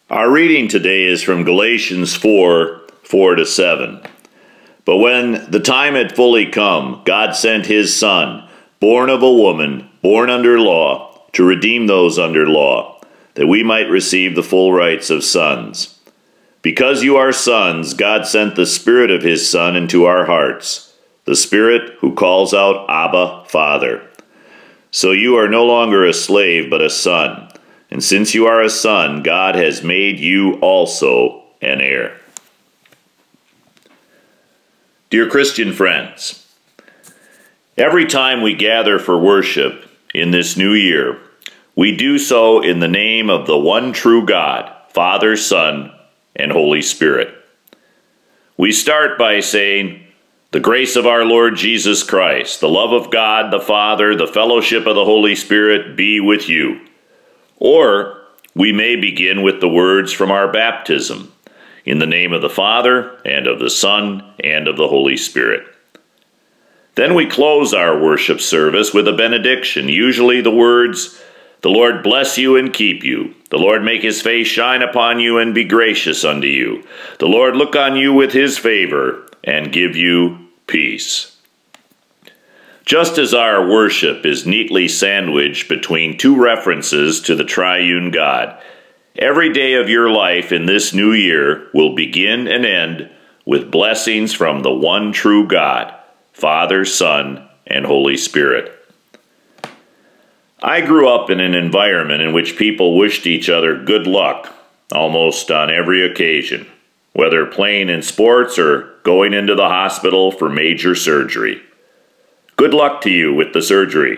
Our reading today is from Galatians 4:4-7. But when the time had fully come, God sent his Son, born of a woman, born under law, to redeem those under law, that we might receive the full rights of sons. Because you are sons, God sent the Spirit of his Son into our hearts, the Spirit who calls out, Abba, Father. So you are no longer a slave, but a son. And since you are a son, God has made you also an heir. Dear Christian friends, every time we gather for worship in this new year, we do so in the name of the one true God, Father, Son, and Holy Spirit. We start by saying, the grace of our Lord Jesus Christ, the love of God the Father, the fellowship of the Holy Spirit be with you. Or we may begin with the words from our baptism, in the name of the Father, and of the Son, and of the Holy Spirit. Then we close our worship service with a benediction, usually the words, the Lord bless you and keep you. The Lord make his face shine upon you and be gracious unto you. The Lord look on you with his favor and give you peace. Just as our worship is neatly sandwiched between two references to the triune God, every day of your life in this new year will begin and end with blessings from the one true God, Father, Son, and Holy Spirit. I grew up in an environment in which people wished each other good luck almost on every occasion, whether playing in sports or going into the hospital for major surgery. Good luck to you with the surgery.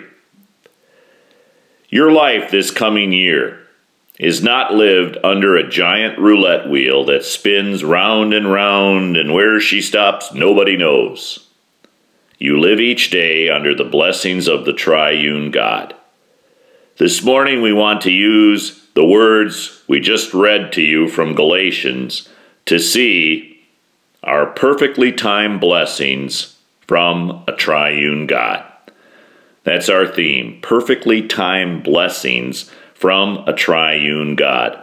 Your life this coming year is not lived under a giant roulette wheel that spins round and round, and where she stops nobody knows. You live each day under the blessings of the triune God. This morning we want to use the words we just read to you from Galatians to see our perfectly timed blessings from a triune God. That's our theme, perfectly timed blessings from a triune God.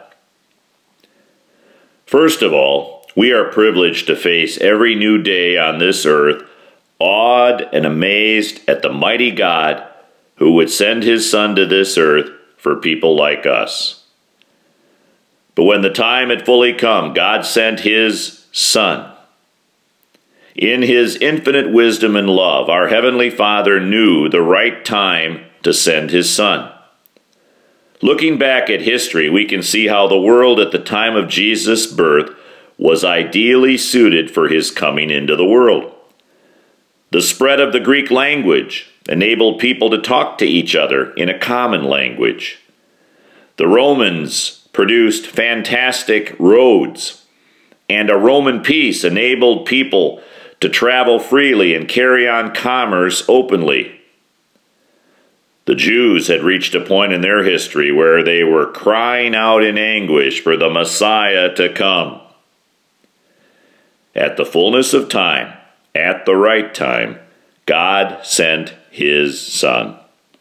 First of all, we are privileged to face every new day on this earth, awed and amazed at the mighty God who would send his Son to this earth for people like us. But when the time had fully come, God sent his Son. In his infinite wisdom and love, our Heavenly Father knew the right time to send his Son. Looking back at history, we can see how the world at the time of Jesus' birth was ideally suited for his coming into the world. The spread of the Greek language enabled people to talk to each other in a common language. The Romans produced fantastic roads, and a Roman peace enabled people to travel freely and carry on commerce openly. The Jews had reached a point in their history where they were crying out in anguish for the Messiah to come. At the fullness of time, at the right time, God sent his Son.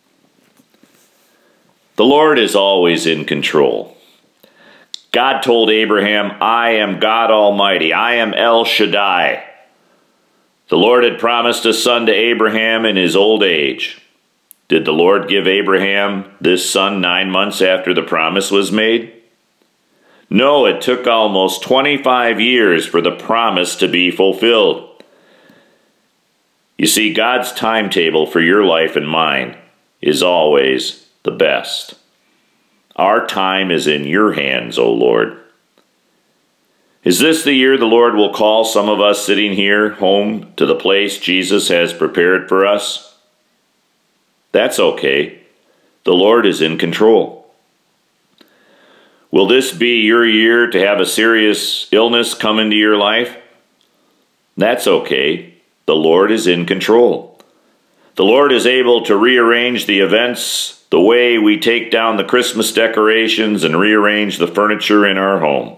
The Lord is always in control. God told Abraham, I am God Almighty, I am El Shaddai. The Lord had promised a son to Abraham in his old age. Did the Lord give Abraham this son 9 months after the promise was made? No, it took almost 25 years for the promise to be fulfilled. You see, God's timetable for your life and mine is always the best. Our time is in your hands, O Lord. Is this the year the Lord will call some of us sitting here home to the place Jesus has prepared for us? That's okay. The Lord is in control. Will this be your year to have a serious illness come into your life? That's okay. The Lord is in control. The Lord is able to rearrange the events the way we take down the Christmas decorations and rearrange the furniture in our home.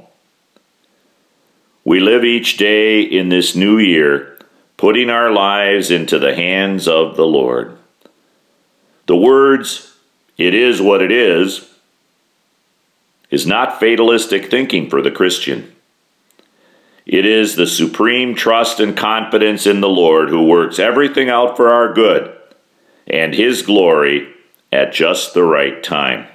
We live each day in this new year, putting our lives into the hands of the Lord. The words, "It is what it is is not fatalistic thinking for the Christian. It is the supreme trust and confidence in the Lord who works everything out for our good and His glory at just the right time.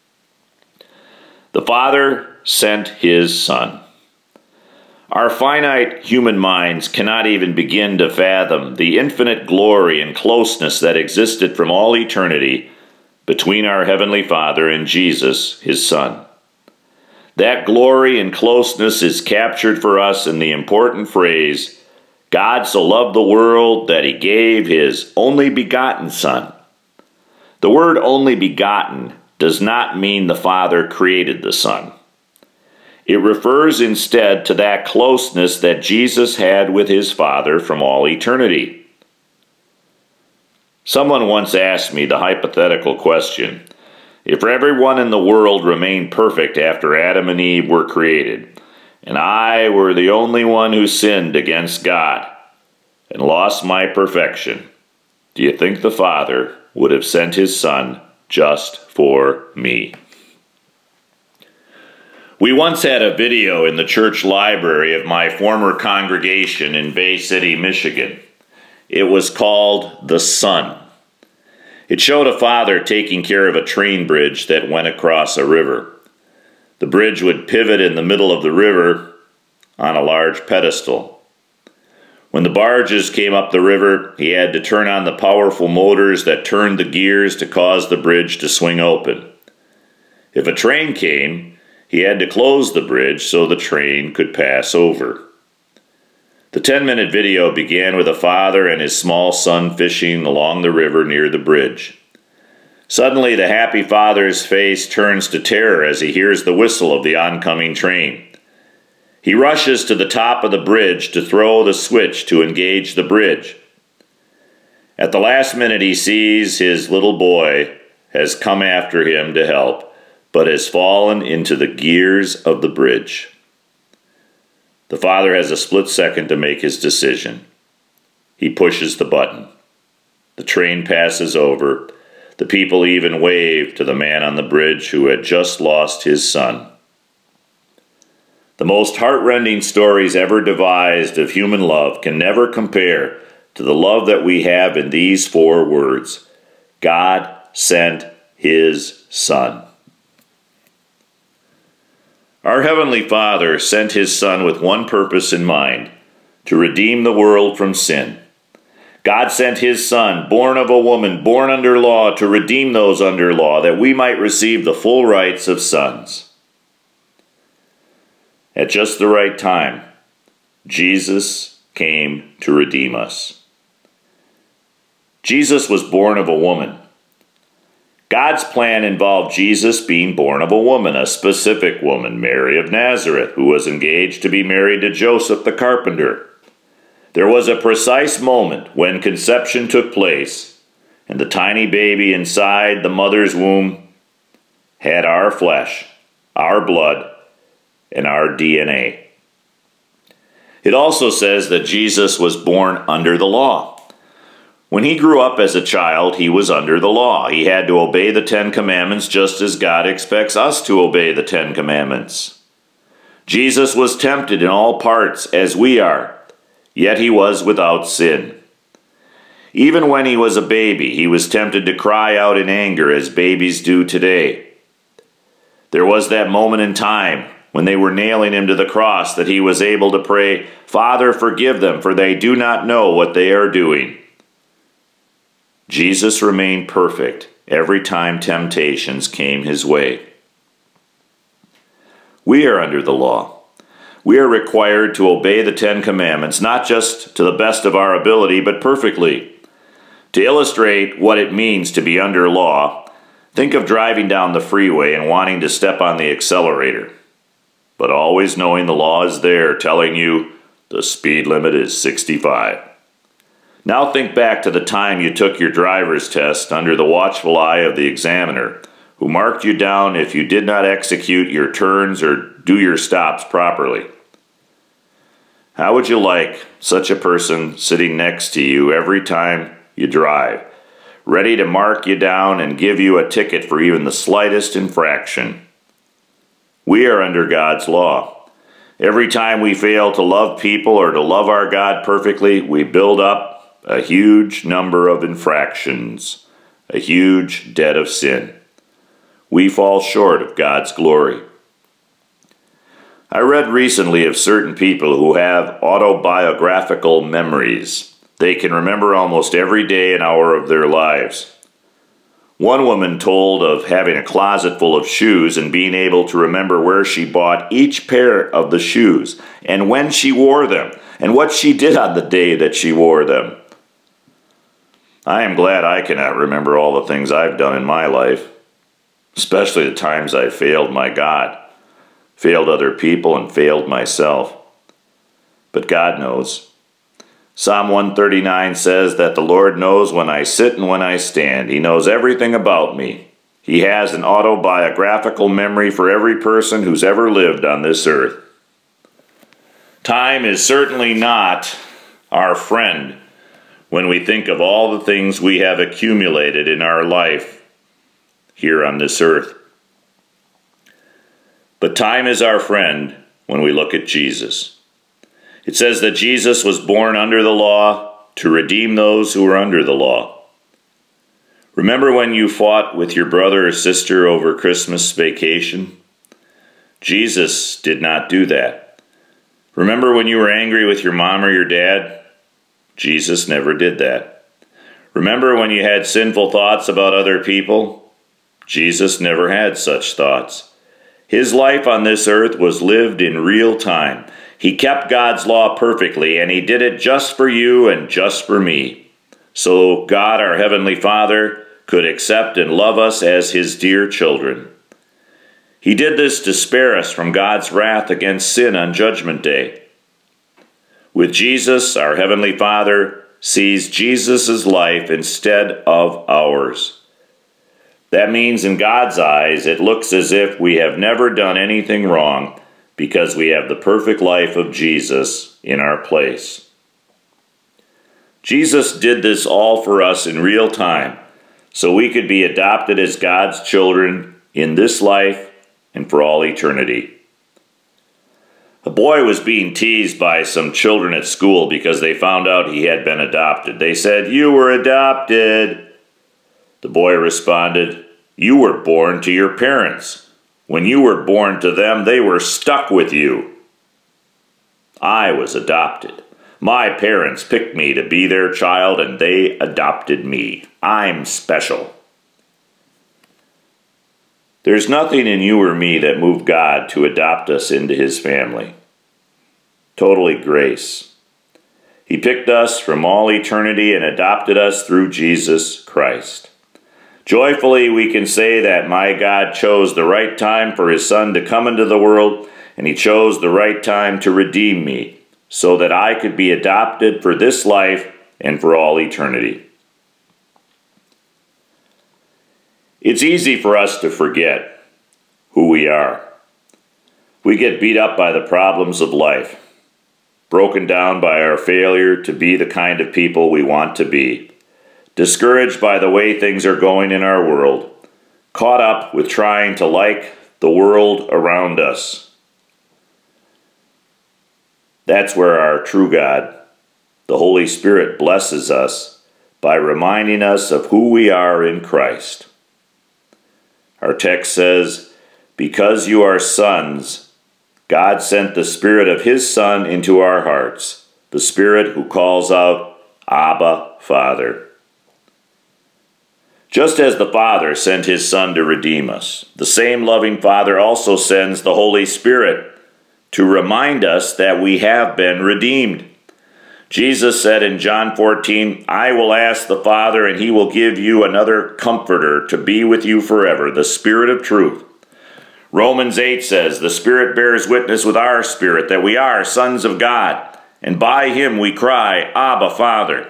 The Father sent His Son. Our finite human minds cannot even begin to fathom the infinite glory and closeness that existed from all eternity between our Heavenly Father and Jesus, His Son. That glory and closeness is captured for us in the important phrase, God so loved the world that He gave His only begotten Son. The word only begotten does not mean the Father created the Son. It refers instead to that closeness that Jesus had with His Father from all eternity. Someone once asked me the hypothetical question, if everyone in the world remained perfect after Adam and Eve were created, and I were the only one who sinned against God and lost my perfection, do you think the Father would have sent His Son just for me? We once had a video in the church library of my former congregation in Bay City, Michigan. It was called The Son. It showed a father taking care of a train bridge that went across a river. The bridge would pivot in the middle of the river on a large pedestal. When the barges came up the river, he had to turn on the powerful motors that turned the gears to cause the bridge to swing open. If a train came, he had to close the bridge so the train could pass over. The 10-minute video began with a father and his small son fishing along the river near the bridge. Suddenly, the happy father's face turns to terror as he hears the whistle of the oncoming train. He rushes to the top of the bridge to throw the switch to engage the bridge. At the last minute, he sees his little boy has come after him to help, but has fallen into the gears of the bridge. The father has a split second to make his decision. He pushes the button. The train passes over. The people even wave to the man on the bridge who had just lost his son. The most heart-rending stories ever devised of human love can never compare to the love that we have in these 4 words. God sent His Son. Our Heavenly Father sent His Son with one purpose in mind, to redeem the world from sin. God sent His Son, born of a woman, born under law, to redeem those under law, that we might receive the full rights of sons. At just the right time, Jesus came to redeem us. Jesus was born of a woman. God's plan involved Jesus being born of a woman, a specific woman, Mary of Nazareth, who was engaged to be married to Joseph the carpenter. There was a precise moment when conception took place, and the tiny baby inside the mother's womb had our flesh, our blood, and our DNA. It also says that Jesus was born under the law. When he grew up as a child, he was under the law. He had to obey the 10 Commandments just as God expects us to obey the 10 Commandments. Jesus was tempted in all parts as we are, yet he was without sin. Even when he was a baby, he was tempted to cry out in anger as babies do today. There was that moment in time when they were nailing him to the cross that he was able to pray, "Father, forgive them, for they do not know what they are doing." Jesus remained perfect every time temptations came his way. We are under the law. We are required to obey the 10 Commandments, not just to the best of our ability, but perfectly. To illustrate what it means to be under law, think of driving down the freeway and wanting to step on the accelerator, but always knowing the law is there telling you the speed limit is 65. Now think back to the time you took your driver's test under the watchful eye of the examiner, who marked you down if you did not execute your turns or do your stops properly. How would you like such a person sitting next to you every time you drive, ready to mark you down and give you a ticket for even the slightest infraction? We are under God's law. Every time we fail to love people or to love our God perfectly, we build up a huge number of infractions, a huge debt of sin. We fall short of God's glory. I read recently of certain people who have autobiographical memories. They can remember almost every day and hour of their lives. One woman told of having a closet full of shoes and being able to remember where she bought each pair of the shoes and when she wore them and what she did on the day that she wore them. I am glad I cannot remember all the things I've done in my life, especially the times I failed my God, failed other people, and failed myself. But God knows. Psalm 139 says that the Lord knows when I sit and when I stand. He knows everything about me. He has an autobiographical memory for every person who's ever lived on this earth. Time is certainly not our friend when we think of all the things we have accumulated in our life here on this earth. But time is our friend when we look at Jesus. It says that Jesus was born under the law to redeem those who were under the law. Remember when you fought with your brother or sister over Christmas vacation? Jesus did not do that. Remember when you were angry with your mom or your dad? Jesus never did that. Remember when you had sinful thoughts about other people? Jesus never had such thoughts. His life on this earth was lived in real time. He kept God's law perfectly, and he did it just for you and just for me. So God, our Heavenly Father, could accept and love us as his dear children. He did this to spare us from God's wrath against sin on Judgment Day. With Jesus, our Heavenly Father sees Jesus' life instead of ours. That means in God's eyes, it looks as if we have never done anything wrong, because we have the perfect life of Jesus in our place. Jesus did this all for us in real time, so we could be adopted as God's children in this life and for all eternity. A boy was being teased by some children at school because they found out he had been adopted. They said, "You were adopted." The boy responded, "You were born to your parents. When you were born to them, they were stuck with you. I was adopted. My parents picked me to be their child, and they adopted me. I'm special." There's nothing in you or me that moved God to adopt us into his family. Totally grace. He picked us from all eternity and adopted us through Jesus Christ. Joyfully, we can say that my God chose the right time for his Son to come into the world, and he chose the right time to redeem me, so that I could be adopted for this life and for all eternity. It's easy for us to forget who we are. We get beat up by the problems of life, broken down by our failure to be the kind of people we want to be, discouraged by the way things are going in our world, caught up with trying to like the world around us. That's where our true God, the Holy Spirit, blesses us by reminding us of who we are in Christ. Our text says, "Because you are sons, God sent the Spirit of his Son into our hearts, the Spirit who calls out, Abba, Father." Just as the Father sent his Son to redeem us, the same loving Father also sends the Holy Spirit to remind us that we have been redeemed. Jesus said in John 14, "I will ask the Father, and he will give you another comforter to be with you forever, the Spirit of truth." Romans 8 says, "The Spirit bears witness with our spirit that we are sons of God, and by him we cry, Abba, Father."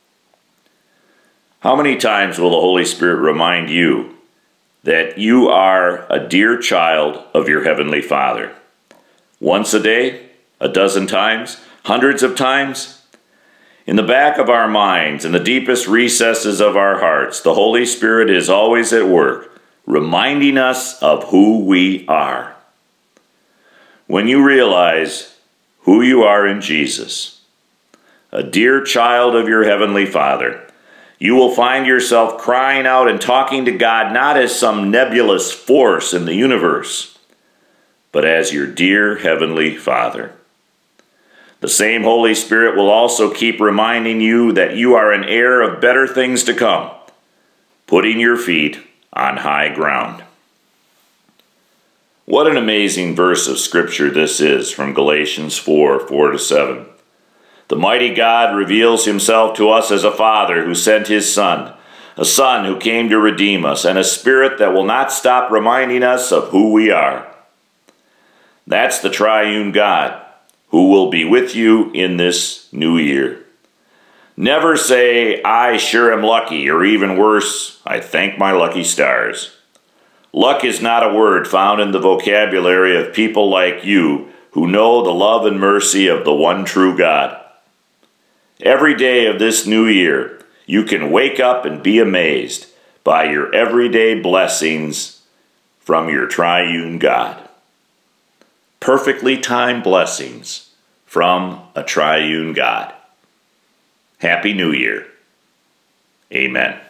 How many times will the Holy Spirit remind you that you are a dear child of your Heavenly Father? Once a day? A dozen times? Hundreds of times? In the back of our minds, in the deepest recesses of our hearts, the Holy Spirit is always at work, reminding us of who we are. when you realize who you are in Jesus, a dear child of your Heavenly Father, you will find yourself crying out and talking to God not as some nebulous force in the universe, but as your dear Heavenly Father. The same Holy Spirit will also keep reminding you that you are an heir of better things to come, putting your feet on high ground. What an amazing verse of Scripture this is from Galatians 4:4-7. The mighty God reveals himself to us as a Father who sent his Son, a Son who came to redeem us, and a Spirit that will not stop reminding us of who we are. That's the triune God, who will be with you in this new year. Never say, I sure am lucky, or even worse, I thank my lucky stars. Luck is not a word found in the vocabulary of people like you who know the love and mercy of the one true God. Every day of this new year, you can wake up and be amazed by your everyday blessings from your triune God. Perfectly timed blessings from a triune God. Happy New Year. Amen.